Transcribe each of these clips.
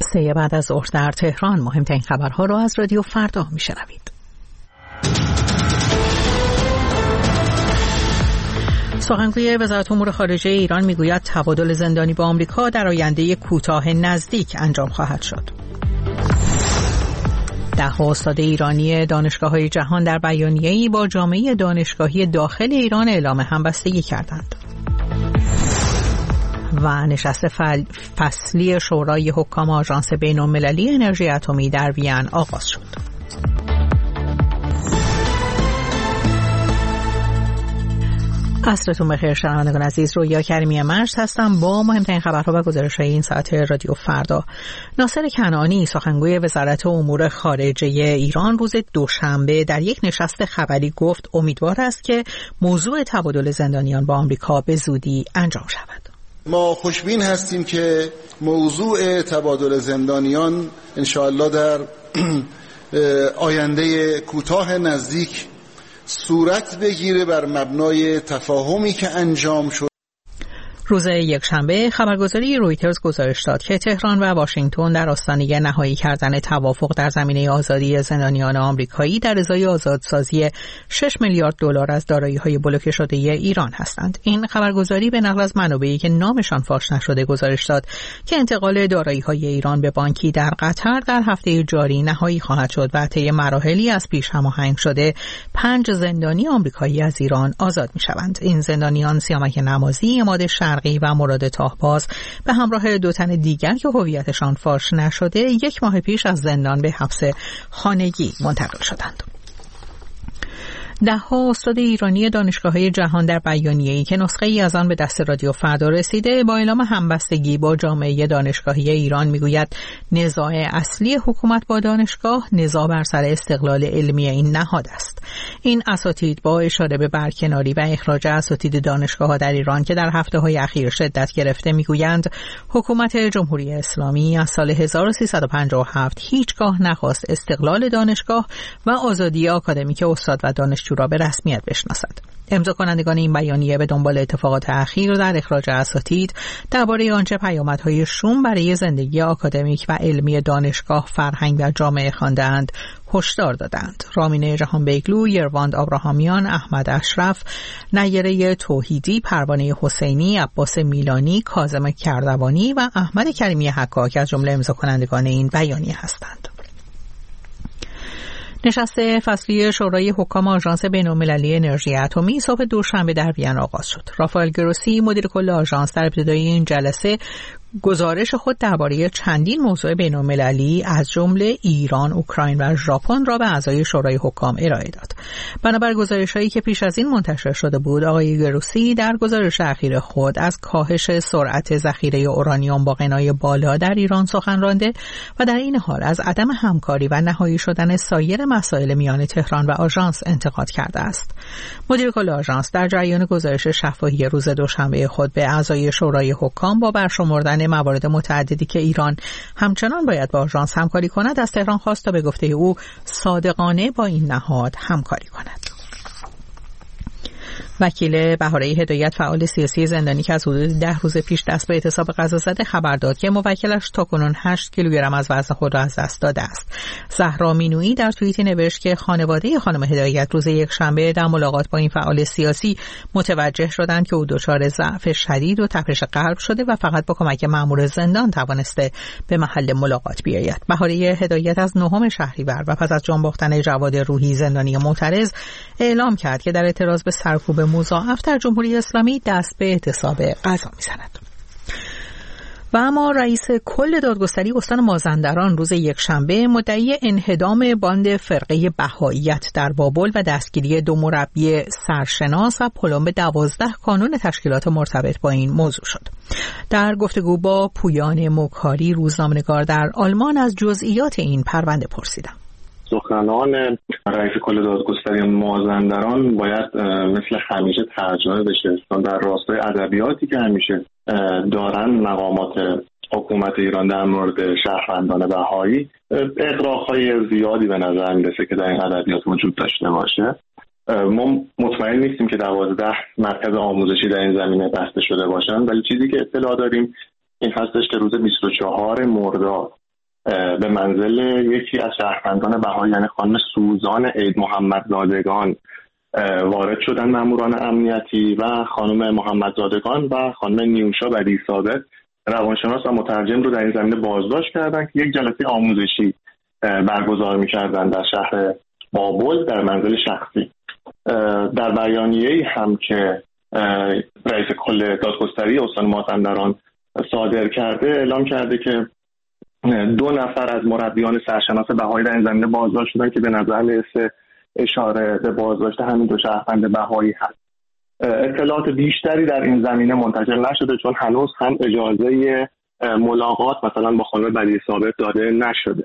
سه بعد از ظهر در تهران مهمترین خبرها را از رادیو فردا میشنوید. سخنگوی وزارت امور خارجه ایران میگوید تبادل زندانی با آمریکا در آینده کوتاه نزدیک انجام خواهد شد. ده استاد ایرانی دانشگاه‌های جهان در بیانیه‌ای با جامعه دانشگاهی داخل ایران اعلام همبستگی کردند. و نشست فصلی شورای حکام آژانس بین‌المللی انرژی اتمی در وین آغاز شد. عصرتون بخیر شنوندگان عزیز، رویا کریمی مشت هستم با مهمترین خبرها و گزارش‌های این ساعت رادیو فردا. ناصر کنعانی سخنگوی وزارت امور خارجه ایران روز دوشنبه در یک نشست خبری گفت امیدوار است که موضوع تبادل زندانیان با آمریکا به زودی انجام شود. ما خوشبین هستیم که موضوع تبادل زندانیان انشاءالله در آینده کوتاه نزدیک صورت بگیره بر مبنای تفاهمی که انجام شد. روز یکشنبه خبرگزاری رویترز گزارش داد که تهران و واشنگتن در آستانه نهایی کردن توافق در زمینه آزادی زندانیان آمریکایی در ازای آزادسازی 6 میلیارد دلار از دارایی‌های بلوکه شده ایران هستند. این خبرگزاری به نقل از منابعی که نامشان فاش نشده گزارش داد که انتقال دارایی‌های ایران به بانکی در قطر در هفته جاری نهایی خواهد شد و طی مراحلی از پیش هماهنگ شده 5 زندانی آمریکایی از ایران آزاد می‌شوند. این زندانیان سیامک نمازی، عماد شرقی و مراد تاهباز به همراه 2 تن دیگر که هویتشان فاش نشده 1 ماه پیش از زندان به حبس خانگی منتقل شدند. ده‌ها استاد ایرانی دانشگاه‌های جهان در بیانیه‌ای که نسخه‌ای از آن به دست رادیو فردا رسیده با اعلام همبستگی با جامعه دانشگاهی ایران میگوید نزاع اصلی حکومت با دانشگاه نزاع بر سر استقلال علمی این نهاد است. این اساتید با اشاره به برکناری و اخراج اساتید دانشگاه‌ها در ایران که در هفته‌های اخیر شدت گرفته میگویند حکومت جمهوری اسلامی از سال 1357 هیچگاه نخواست استقلال دانشگاه و آزادی آکادمیک استاد و دانشجو را به رسمیت بشناسد. امضا کنندگان این بیانیه به دنبال اتفاقات اخیر در اخراج اساتید درباره آنچه پیامدهای شوم برای زندگی آکادمیک و علمی دانشگاه، فرهنگ و جامعه خوانده‌اند هشدار دادند. رامینه جهانبیگلو، یرواند آبراهامیان، احمد اشرف، نیره توحیدی، پروانه حسینی، عباس میلانی، کاظم کردوانی و احمد کریمی حکاک از جمله امضا کنندگان این بیانیه هستند. نشست فصلی شورای حکام آژانس بین‌المللی انرژی اتمی صبح دوشنبه در وین آغاز شد. رافائل گروسی مدیر کل آژانس در ابتدای این جلسه گزارش خود درباره چندین موضوع بین‌المللی از جمله ایران، اوکراین و ژاپن را به اعضای شورای حکام ارائه داد. بنابر گزارش‌هایی که پیش از این منتشر شده بود، آقای گروسی در گزارش اخیر خود از کاهش سرعت ذخیره اورانیوم با غنای بالا در ایران سخن رانده و در این حال از عدم همکاری و نهایی شدن سایر مسائل میان تهران و آژانس انتقاد کرده است. مدیر کل آژانس در جریان گزارش شفاهی روز دوشنبه خود به اعضای شورای حکام با برشمردن موارد متعددی که ایران همچنان باید با آژانس همکاری کند از تهران خواست تا به گفته او صادقانه با این نهاد همکاری کند. وکیل بهاره هدایت فعال سیاسی زندانی که از حدود 10 روز پیش دست به اعتصاب غذا زده خبر داد که موکلش تاکنون 8 کیلوگرم از وزن خود را از دست داده است. زهرا مینویی در توییتی نوشت که خانواده خانم هدایت روز یکشنبه در ملاقات با این فعال سیاسی متوجه شدند که او دچار ضعف شدید و تپش قلب شده و فقط با کمک مأمور زندان توانسته به محل ملاقات بیاید. بهاره هدایت از 9 شهریور و پس از جان باختن جواد روحی زندانی معترض اعلام کرد که در اعتراض به سرکوب مضاعف در جمهوری اسلامی دست به اعتصاب غذا می‌زند. و اما رئیس کل دادگستری استان مازندران روز یکشنبه مدعی انهدام باند فرقه بهائیت در بابل و دستگیری 2 مربی سرشناس و پلمب 12 کانون تشکیلات مرتبط با این موضوع شد. در گفتگو با پویان مکاری روزنامه‌نگار در آلمان از جزئیات این پرونده پرسیدم. سخنان رئیس کل دادگستری مازندران باید مثل همیشه ترجمه بشه، چون در راستای ادبیاتی که همیشه دارن مقامات حکومت ایران در مورد شهروندان بهایی اغراق‌های زیادی به نظر میرسه که در این ادبیات وجود داشته باشه. ما مطمئن نیستیم که 12 مرکز آموزشی در این زمینه بسته شده باشن، ولی چیزی که اطلاع داریم این هستش که روز 24 مرداد به منزل یکی از شهروندان بهایی یعنی خانم سوزان عید محمدزادگان وارد شدن ماموران امنیتی و خانم محمدزادگان و خانم نیوشا بدیعی ثابت روانشناس و مترجم رو در این زمینه بازداشت کردن که یک جلسه آموزشی برگزار می‌کردن در شهر بابل در منزل شخصی. در بیانیه‌ای هم که رئیس کل دادگستری استان مازندران صادر کرده اعلام کرده که 2 نفر از مربیان سرشناس بهایی در این زمینه بازداشت شدن که به نظر میرسه اشاره به بازداشت همین 2 شهروند بهایی هست. اطلاعات بیشتری در این زمینه منتشر نشده چون هنوز هم اجازه ملاقات مثلا با خانم بدیعی ثابت داده نشده.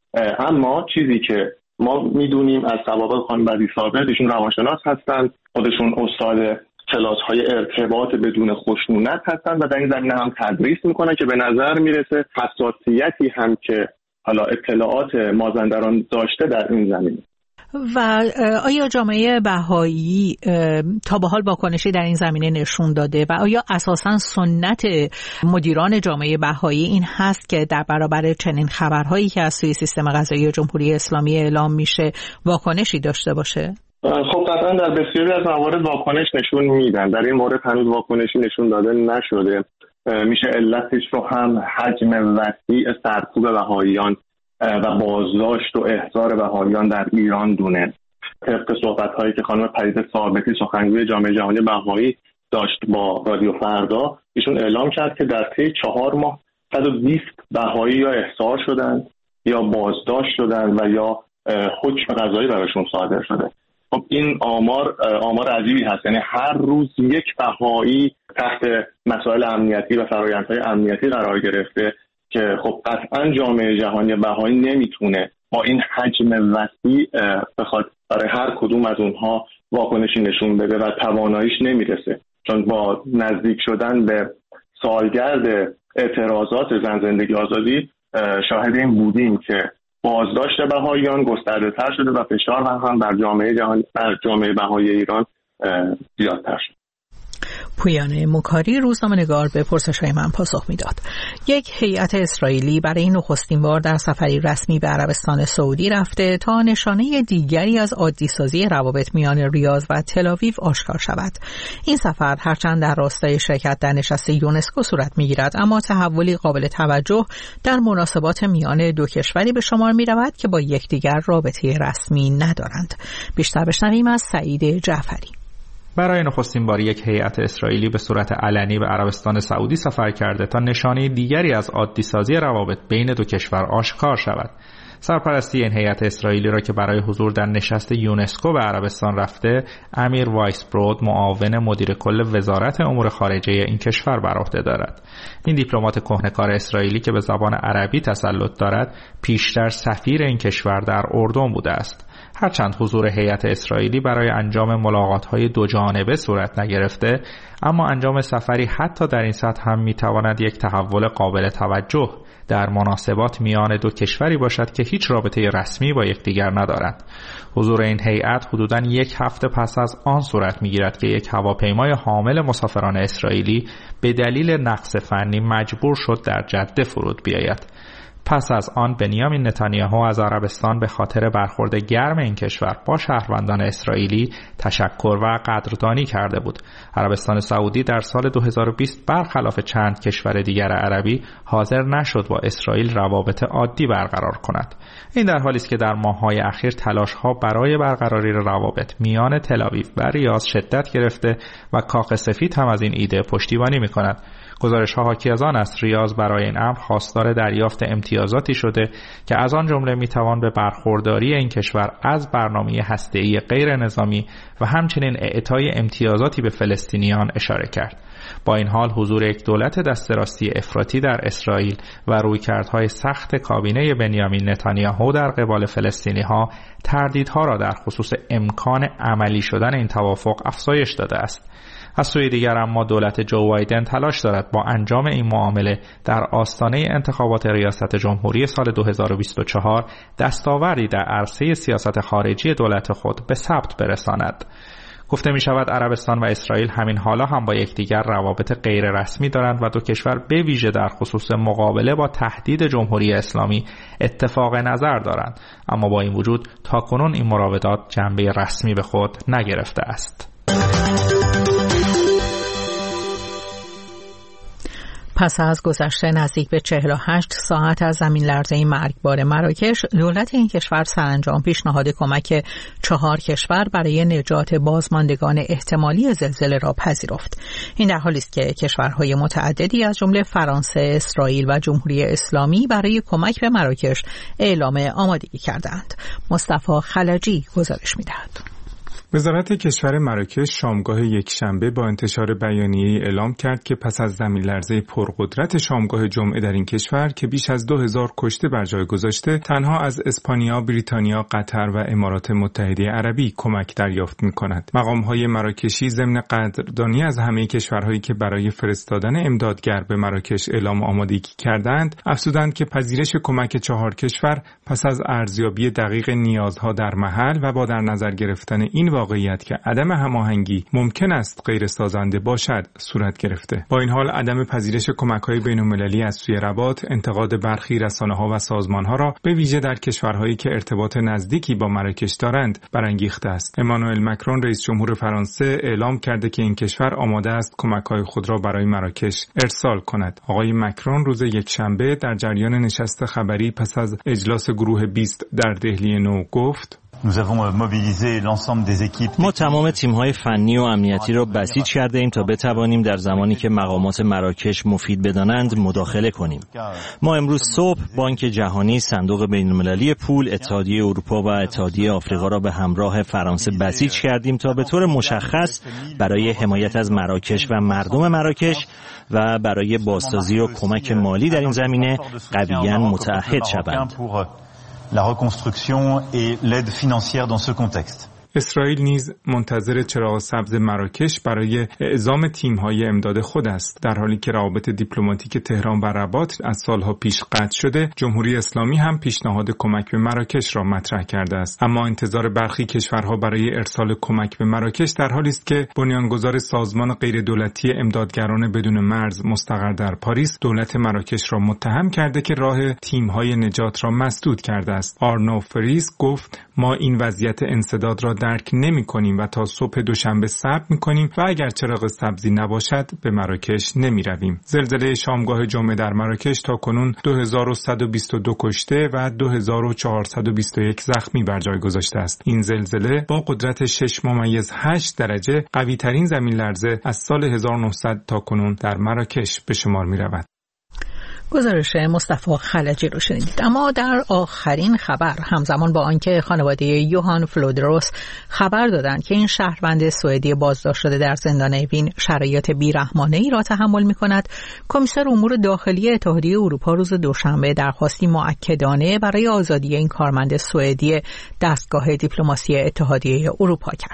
اما چیزی که ما میدونیم از سوابق خانم بدیعی ثابت، ایشون روانشناس هستند، خودشون استاد کلاس‌های ارتباط بدون خشونت هستند و در این زمینه هم تدریس میکنن که به نظر میرسه حساسیتی هم که حالا اطلاعات مازندران داشته در این زمینه. و آیا جامعه بهایی تا به حال واکنشی در این زمینه نشون داده و آیا اساساً سنت مدیران جامعه بهایی این هست که در برابر چنین خبرهایی که از سوی سیستم قضایی جمهوری اسلامی اعلام میشه واکنشی داشته باشه؟ خب قطعا در بسیاری از موارد واکنش نشون میدن. در این مورد هنوز واکنشی نشون داده نشده. میشه علتش رو هم حجم وسیع سرکوب بهاییان و بازداشت و احضار بهاییان در ایران دونه. طبق صحبت‌هایی که خانم پریده ثابتی سخنگوی جامعه جهانی بهایی داشت با رادیو فردا، ایشون اعلام کرد که در طی 4 ماه 120 بهایی یا احضار شدند یا بازداشت شدند و یا حکم قضایی براشون صادر شده. خب این آمار عجیبی هست، یعنی هر روز یک بهایی تحت مسائل امنیتی و فرآیندهای امنیتی قرار گرفته که خب قطعا جامعه جهانی بهایی نمیتونه با این حجم وسیع بخواد برای هر کدوم از اونها واکنشی نشون بده و تواناییش نمیرسه، چون با نزدیک شدن به سالگرد اعتراضات زن زندگی آزادی شاهد این بودیم که بازداشت بهاییان گسترده تر شده و فشار هم بر جامعه بهایی ایران زیادتر شد. پویانه مکاری روزنامه‌نگار به پرسش‌های من پاسخ میداد. یک هیئت اسرائیلی برای نخستین بار در سفری رسمی به عربستان سعودی رفته تا نشانه دیگری از عادی‌سازی روابط میان ریاض و تل‌آویو آشکار شود. این سفر هرچند در راستای شرکت در نشست یونسکو صورت می‌گیرد، اما تحولی قابل توجه در مناسبات میان 2 کشوری به شمار می‌رود که با یکدیگر رابطه رسمی ندارند. بیشتر بشنویم از سعید جعفری. برای نخستین بار یک هیئت اسرائیلی به صورت علنی به عربستان سعودی سفر کرده تا نشانه دیگری از عادی‌سازی روابط بین 2 کشور آشکار شود. سرپرستی این هیئت اسرائیلی را که برای حضور در نشست یونسکو به عربستان رفته، امیر وایسبرود معاون مدیر کل وزارت امور خارجه این کشور بر عهده دارد. این دیپلمات کهنه‌کار اسرائیلی که به زبان عربی تسلط دارد، پیشتر سفیر این کشور در اردن بوده است. هرچند حضور هیئت اسرائیلی برای انجام ملاقات‌های 2 جانبه صورت نگرفته، اما انجام سفری حتی در این سطح هم می‌تواند یک تحول قابل توجه در مناسبات میان 2 کشوری باشد که هیچ رابطه رسمی با یکدیگر ندارند. حضور این هیئت حدوداً 1 هفته پس از آن صورت می‌گیرد که یک هواپیمای حامل مسافران اسرائیلی به دلیل نقص فنی مجبور شد در جده فرود بیاید. پس از آن بنیامین نتانیاهو از عربستان به خاطر برخورد گرم این کشور با شهروندان اسرائیلی تشکر و قدردانی کرده بود. عربستان سعودی در سال 2020 برخلاف چند کشور دیگر عربی حاضر نشد با اسرائیل روابط عادی برقرار کند. این در حالی است که در ماه‌های اخیر تلاش‌ها برای برقراری روابط میان تل‌آویو و ریاض شدت گرفته و کاخ سفید هم از این ایده پشتیبانی می‌کند. گزارش‌ها حاکی از آن است ریاض برای این امر خواستار دریافت امتیازاتی شده که از آن جمله میتوان به برخورداری این کشور از برنامه هسته‌ای غیر نظامی و همچنین اعطای امتیازاتی به فلسطینیان اشاره کرد. با این حال حضور یک دولت دست راستی افراطی در اسرائیل و رویکردهای سخت کابینه بنیامین نتانیاهو در قبال فلسطینی‌ها تردیدها را در خصوص امکان عملی شدن این توافق افزایش داده است. از سوی دیگر اما دولت جو بایدن تلاش دارد با انجام این معامله در آستانه انتخابات ریاست جمهوری سال 2024 دستاوردی در عرصه سیاست خارجی دولت خود به ثبت برساند. گفته می شود عربستان و اسرائیل همین حالا هم با یکدیگر روابط غیر رسمی دارند و دو کشور به ویژه در خصوص مقابله با تهدید جمهوری اسلامی اتفاق نظر دارند، اما با این وجود تاکنون این مراودات جنبه رسمی به خود نگرفته است. پس از گذشته نزدیک به 48 ساعت از زمین لرزه مرگبار مراکش، دولت این کشور سرانجام پیشنهاد کمک 4 کشور برای نجات بازماندگان احتمالی زلزله را پذیرفت. این در حالی است که کشورهای متعددی از جمله فرانسه، اسرائیل و جمهوری اسلامی برای کمک به مراکش اعلام آمادگی کردند. مصطفی خلجی گزارش می‌دهد. وزارت کشور مراکش شامگاه یکشنبه با انتشار بیانیه‌ای اعلام کرد که پس از زمین‌لرزه پرقدرت شامگاه جمعه در این کشور که بیش از 2000 کشته بر جای گذاشته، تنها از اسپانیا، بریتانیا، قطر و امارات متحده عربی کمک دریافت می‌کند. مقام‌های مراکشی ضمن قدردانی از همه کشورهایی که برای فرستادن امدادگر به مراکش اعلام آمادگی کردند، افزودند که پذیرش کمک 4 کشور پس از ارزیابی دقیق نیازها در محل و با در نظر گرفتن این واقعیت که عدم هماهنگی ممکن است غیر سازنده باشد صورت گرفته. با این حال عدم پذیرش کمک‌های بین‌المللی از سوی رباط انتقاد برخی رسانه‌ها و سازمان‌ها را به ویژه در کشورهایی که ارتباط نزدیکی با مراکش دارند برانگیخته است. امانوئل مکرون رئیس جمهور فرانسه اعلام کرده که این کشور آماده است کمک‌های خود را برای مراکش ارسال کند. آقای مکرون روز یکشنبه در جریان نشست خبری پس از اجلاس گروه 20 در دهلی نو گفت: ما تمام تیم‌های فنی و امنیتی را بسیج کرده ایم تا بتوانیم در زمانی که مقامات مراکش مفید بدانند مداخله کنیم. ما امروز صبح بانک جهانی، صندوق بین‌المللی پول، اتحادیه اروپا و اتحادیه آفریقا را به همراه فرانسه بسیج کردیم تا به طور مشخص برای حمایت از مراکش و مردم مراکش و برای بازسازی و کمک مالی در این زمینه قویاً متعهد شوند. La reconstruction et l'aide financière dans ce contexte. اسرائیل نیز منتظر چراغ سبز مراکش برای اعزام تیم‌های امداد خود است. در حالی که روابط دیپلماتیک تهران و رباط از سالها پیش قطع شده، جمهوری اسلامی هم پیشنهاد کمک به مراکش را مطرح کرده است. اما انتظار برخی کشورها برای ارسال کمک به مراکش در حالی است که بنیانگذار سازمان غیردولتی امدادگران بدون مرز مستقر در پاریس دولت مراکش را متهم کرده که راه تیم‌های نجات را مسدود کرده است. آرنو فریز گفت: ما این وضعیت انسداد را درک نمی‌کنیم و تا صبح دوشنبه صبر می‌کنیم و اگر چراغ سبزی نباشد به مراکش نمی‌رویم. زلزله شامگاه جمعه در مراکش تاکنون 2122 کشته و 2421 زخمی بر جای گذاشته است. این زلزله با قدرت 6.8 درجه قوی‌ترین زمین‌لرزه از سال 1900 تاکنون در مراکش به شمار می‌رود. گزارش مصطفی خلجی رو شنیدید. اما در آخرین خبر، همزمان با آنکه خانواده یوهان فلودروس خبر دادند که این شهروند سوئدی بازداشت شده در زندان اوین شرایط بیرحمانه‌ای را تحمل می‌کند، کمیسر امور داخلی اتحادیه اروپا روز دوشنبه درخواستی مؤکدانه برای آزادی این کارمند سوئدی دستگاه دیپلماسی اتحادیه اروپا کرد.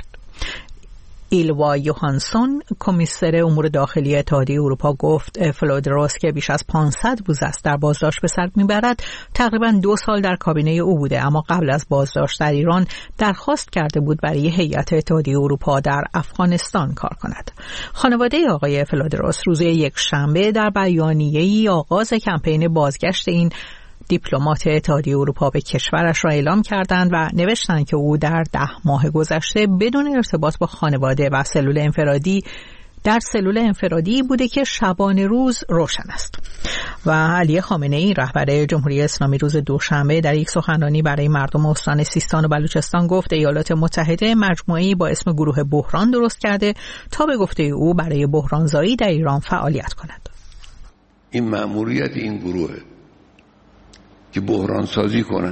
ایلوا یوهانسون کمیسر امور داخلی اتحادیه اروپا گفت فلودروس که بیش از 500 روز است در بازداشت به سر میبرد تقریباً 2 سال در کابینه او بوده، اما قبل از بازداشت در ایران درخواست کرده بود برای هیئت اتحادیه اروپا در افغانستان کار کند. خانواده آقای فلودروس روز یکشنبه در بیانیه‌ای آغاز کمپین بازگشت این دیپلمات اتحادیه اروپا به کشورش را اعلام کردند و نوشتند که او در 10 ماه گذشته بدون ارتباط با خانواده و سلول انفرادی بوده که شبانه روز روشن است. و علی خامنه‌ای رهبر جمهوری اسلامی روز دوشنبه در یک سخنرانی برای مردم استان سیستان و بلوچستان گفت ایالات متحده مجموعه‌ای با اسم گروه بحران درست کرده تا به گفته او برای بحرانزایی در ایران فعالیت کند. این مأموریت این گروه که بحران سازی کنن،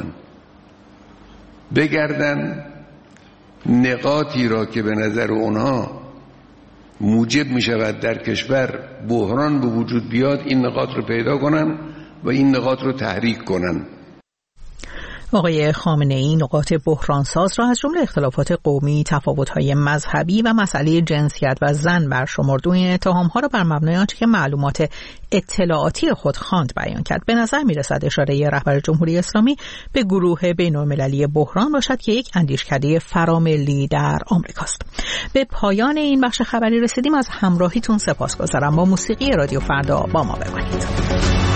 بگردن نقاطی را که به نظر اونها موجب می شود در کشور بحران به وجود بیاد، این نقاط رو پیدا کنن و این نقاط رو تحریک کنن. آقای خامنه‌ای نقاط بحرانساز را از جمله اختلافات قومی، تفاوت‌های مذهبی و مسئله جنسیت و زن برشمرد و این اتهام‌ها را بر مبنای آنچه که معلومات اطلاعاتی خود خواند بیان کرد. به نظر می‌رسد اشاره رهبر جمهوری اسلامی به گروه بین‌المللی بحران باشد که یک اندیشکده فراملی در آمریکاست. به پایان این بخش خبری رسیدیم. از همراهیتون سپاسگزارم. با موسیقی رادیو فردا با ما بمانید.